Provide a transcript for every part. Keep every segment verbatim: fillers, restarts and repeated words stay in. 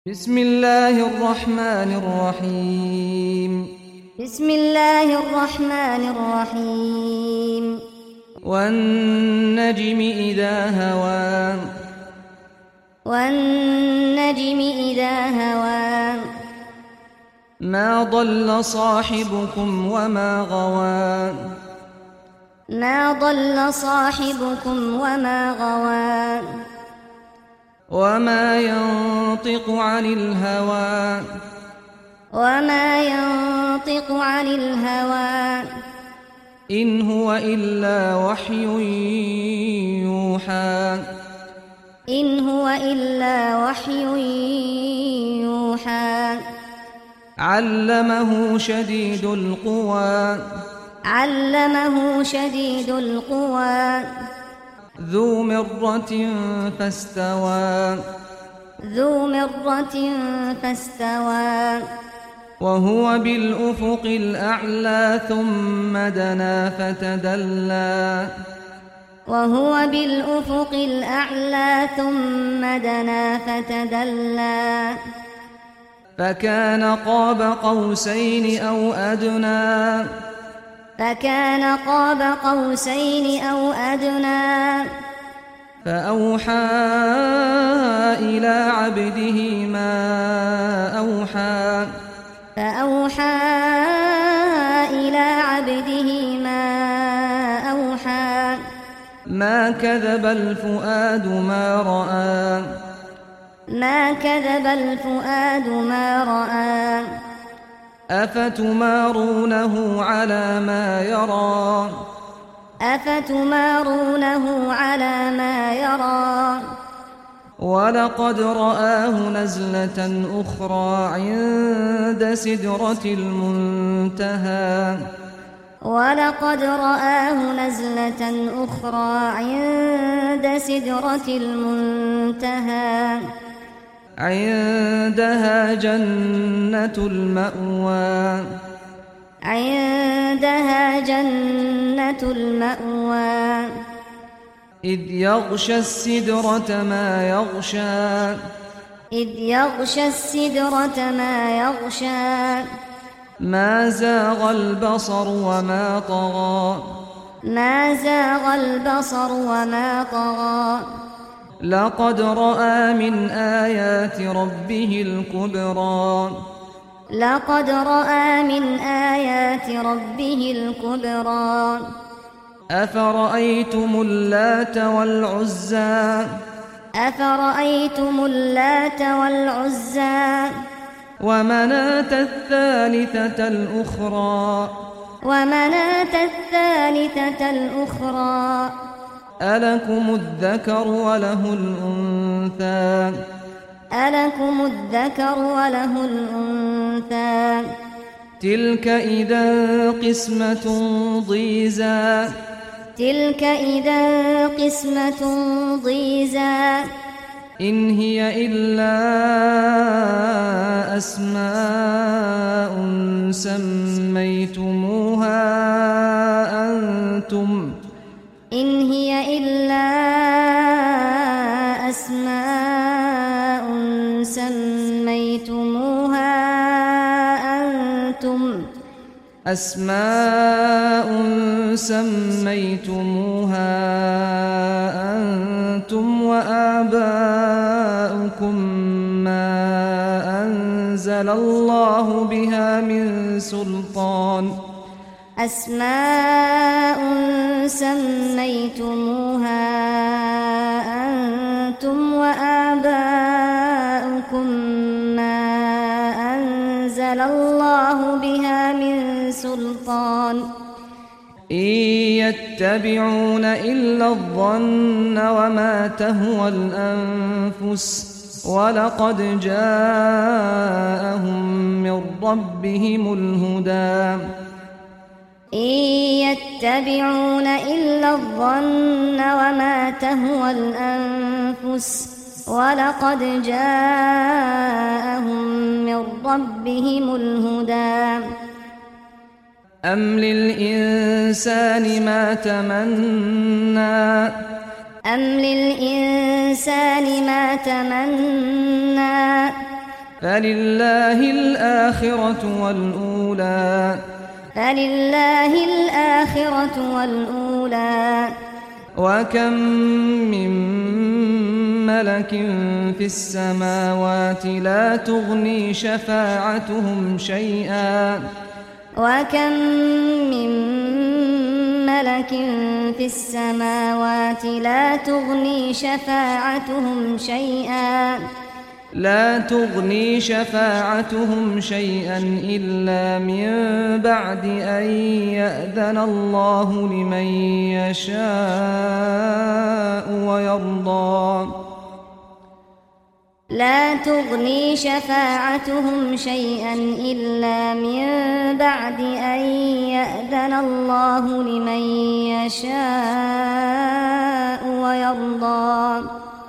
بسم الله الرحمن الرحيم بسم الله الرحمن الرحيم والنجم إذا هوى والنجم إذا هوى ما ضل صاحبكم وما غوى ما ضل صاحبكم وما غوى وما ينطق عن الهوى وما ينطق عن الهوى إن هو إلا وحي يوحى إن هو إلا وحي يوحى علمه شديد القوى علمه شديد القوى ذو مرة فاستوى ذو مرة فاستوى وهو بالأفق الأعلى ثم دنا فتدلى وهو بالأفق الأعلى ثم دنا فتدلى فكان قاب قوسين أو أدنى فكان قاب قوسين أو أدنى فأوحى إلى عبده ما أوحى فأوحى إلى عبده ما أوحى ما كذب الفؤاد ما رأى ما كذب الفؤاد ما رأى أفتمارونه على ما يرى أفتمارونه على ما يرى ولقد رآه نزلة أخرى عند سدرة المنتهى ولقد رآه نزلة أخرى عند سدرة المنتهى عندها جنة المأوى عندها جنة المأوى إذ يغشى السدرة ما يغشى إذ يغشى السدرة ما يغشى ما زاغ البصر وما طغى ما زاغ البصر وما طغى لقد رأى من آيات ربه الكبرى لقد رأى من آيات ربه الكبرى أفرأيتم اللات والعزى أفرأيتم اللات والعزى ومناة الثالثة الأخرى ومناة الثالثة الأخرى ألكم الذكر وله الأنثى ألكم الذكر وله الأنثى تلك إذا قسمة ضيزى تلك إذا قسمة ضيزى إن هي إلا أسماء سميتموها أنتم إن هي إلا أسماء سميتموها أنتم أسماء سميتموها أنتم وآباؤكم ما أنزل الله بها من سلطان أسماء سميتموها أنتم وآباؤكم ما أنزل الله بها من سلطان إن يتبعون إلا الظن وما تهوى الأنفس ولقد جاءهم من ربهم الهدى إن يتبعون إلا الظن وما تهوى الأنفس ولقد جاءهم من ربهم الهدى أم للإنسان ما تمنى أم للإنسان ما تمنى فلله الآخرة والأولى فلله الآخرة والأولى وكم من ملك في السماوات لا تغني شفاعتهم شيئا وكم من ملك في السماوات لا تغني شفاعتهم شيئا لا تغني شفاعتهم شيئا إلا من بعد أن يأذن الله لمن يشاء ويرضى لا تغني شفاعتهم شيئا إلا من بعد أن يأذن الله لمن يشاء ويرضى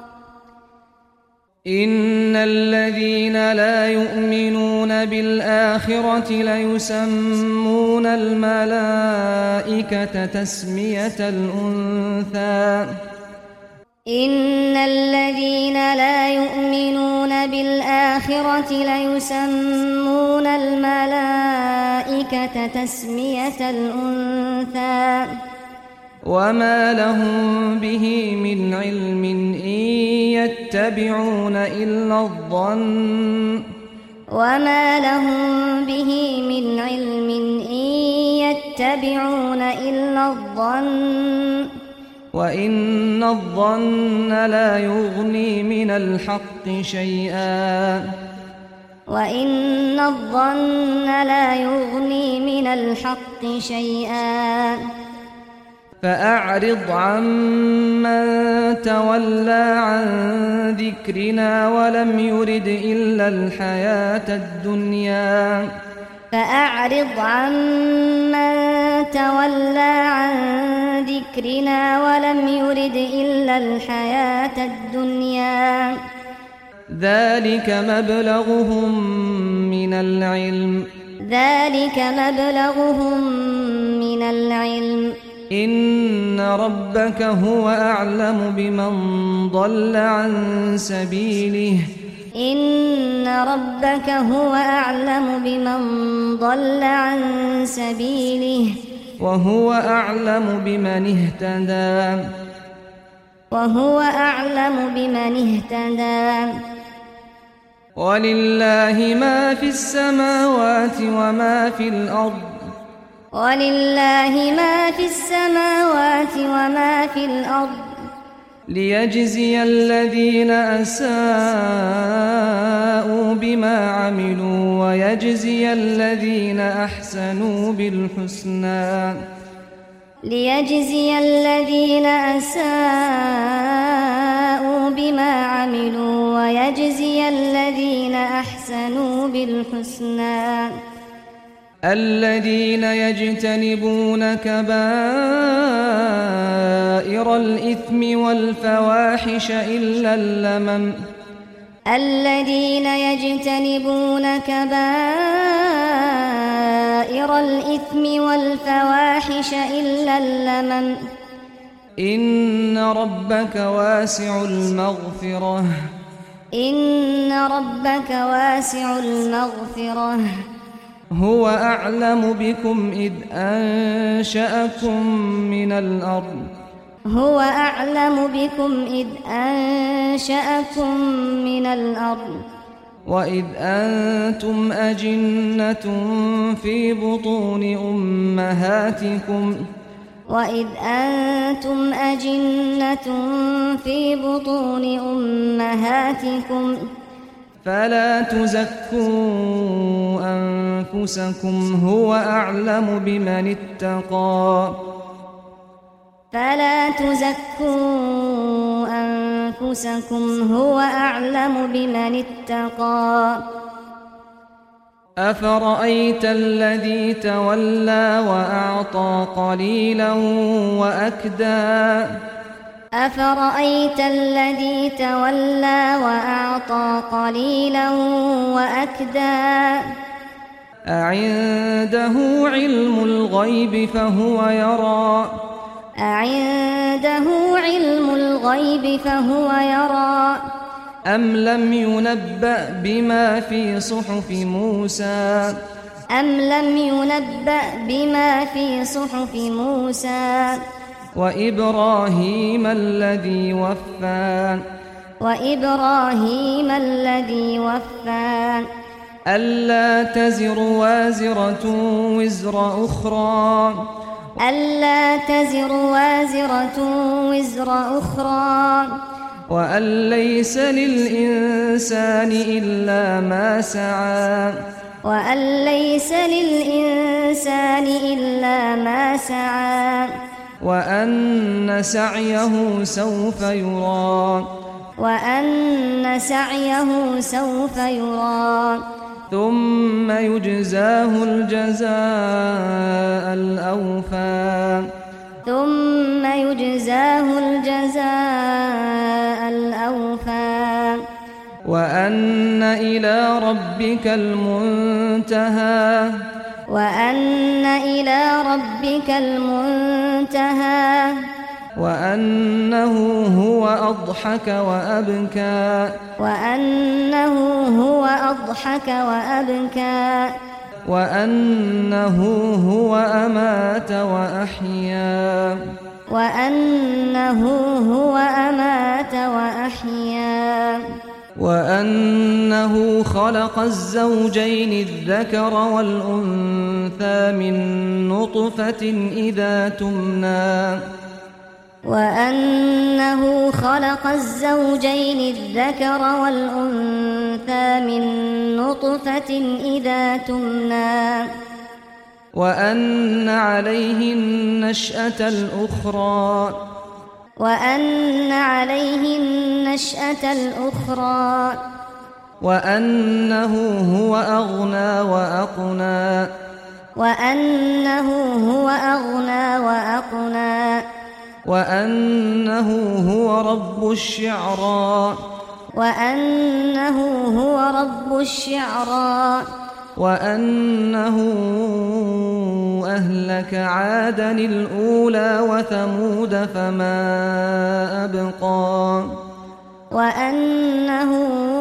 إن الذين لا يؤمنون بالآخرة ليسمون الملائكة تسمية الأنثى إن الذين لا يؤمنون بالآخرة ليسمون الملائكة تسمية الأنثى وما لهم به من علم إن يتبعون إلا الظن وما لهم به من علم إن يتبعون إلا الظن وإن الظن لا يغني من الحق شيئا وإن الظن لا يغني من الحق شيئا فأعرض عمن تولى عن ذكرنا ولم يرد إلا الحياة الدنيا فأعرض عمن تولى عن ذكرنا ولم يرد إلا الحياة الدنيا ذلك مبلغهم من العلم ذلك مبلغهم من العلم إن ربك هو أعلم بمن ضل عن سبيله إن ربك هو أعلم بمن ضل عن سبيله وهو أعلم بمن اهتدى وهو أعلم بمن اهتدى ولله ما في السماوات وما في الأرض ولله ما في السماوات وما في الأرض ليجزي الذين أساءوا بما عملوا ويجزي الذين أحسنوا بالحسنى ليجزي الذين أساءوا بما عملوا ويجزي الذين أحسنوا بالحسنى الذين يجتنبون كبائر الإثم والفواحش إلا اللمم الذين يجتنبون كبائر الإثم والفواحش إلا اللمم إن ربك واسع المغفرة إن ربك واسع المغفرة هو أعلم بكم إذ أنشأكم من الأرض هو أعلم بكم إذ أنشأكم من الأرض وإذ أنتم أجنة في بطون أمهاتكم وإذ أنتم أجنة في بطون أمهاتكم فلا تزكوا أنفسكم هو أعلم بمن اتقى فلا تزكوا أنفسكم هو أعلم بمن اتقى أفرأيت الذي تولى وأعطى قليلا وأكدى أفرأيت الذي تولى وأعطى قليلا وأكدى أعنده علم الغيب فهو يرى أعنده علم الغيب فهو يرى أم لم ينبأ بما في صحف موسى أم لم ينبأ بما في صحف موسى وإبراهيم الذي وفى وإبراهيم الذي وفى ألا تزر وازرة وزر أخرى ألا تزر وازرة وزر أخرى وأن ليس للإنسان إلا ما سعى وأن ليس للإنسان إلا ما سعى وأن سعيه سوف يرى وأن سعيه سوف يرى ثم يجزاه الجزاء الأوفى ثم يجزاه الجزاء الأوفى وأن إلى ربك المنتهى وأن إلى ربك المنتهى وأنه هو أضحك وأبكى وأنه هو أضحك وأبكى وأنه هو أمات وأحيا وأنه هو أمات وأحيا وأنه خلق الزوجين الذكر والأنثى من نطفة إذا تمنى وأنه خلق الزوجين الذكر والأنثى من نطفة إذا تمنى وأن عليه النشأة الأخرى وأن عليه النشأة الأخرى وأنه هو أغنى وأقنى وأنه هو أغنى وأقنى وأنه هو رب الشعرى وأنه هو رب الشعرى وأنه أهلك عادا الأولى وثمود فما أبقى وأنه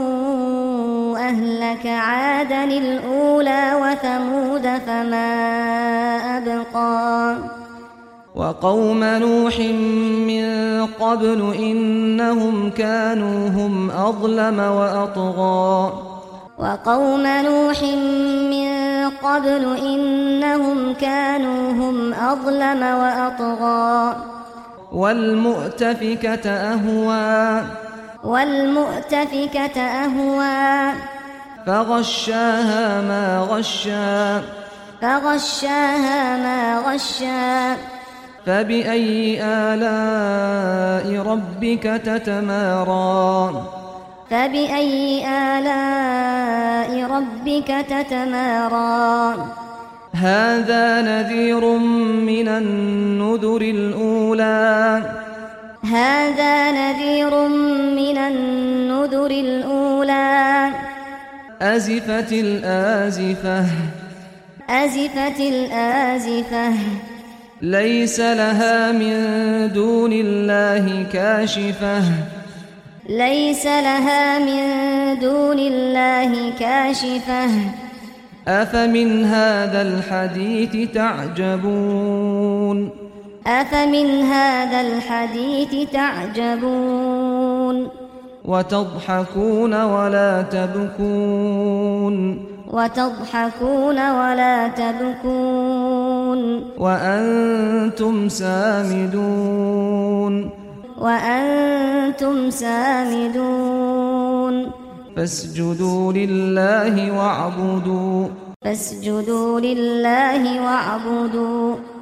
أهلك عادا الأولى وثمود فما أبقى وقوم نوح من قبل إنهم كانوا هم أظلم وأطغى وقوم نوح من قبل إنهم كانوا هم أظلم وأطغى والمؤتفكة أهوى والمؤتفكة أهوى فغشاها ما غشا فغشاها ما غشا فبأي آلاء ربك تتمارى فبأي آلاء ربك تتمارى هذا نذير من النذر الأولى هذا نذير من النذر الأولى أزفت الآزفة أزفت الآزفة ليس لها من دون الله كاشفة ليس لها من دون الله كاشفة أفمن هذا الحديث تعجبون أفمن هذا الحديث تعجبون وتضحكون ولا تبكون وتضحكون ولا تبكون وأنتم سامدون وأنتم سامدون فاسجدوا لله واعبدوا فاسجدوا لله واعبدوا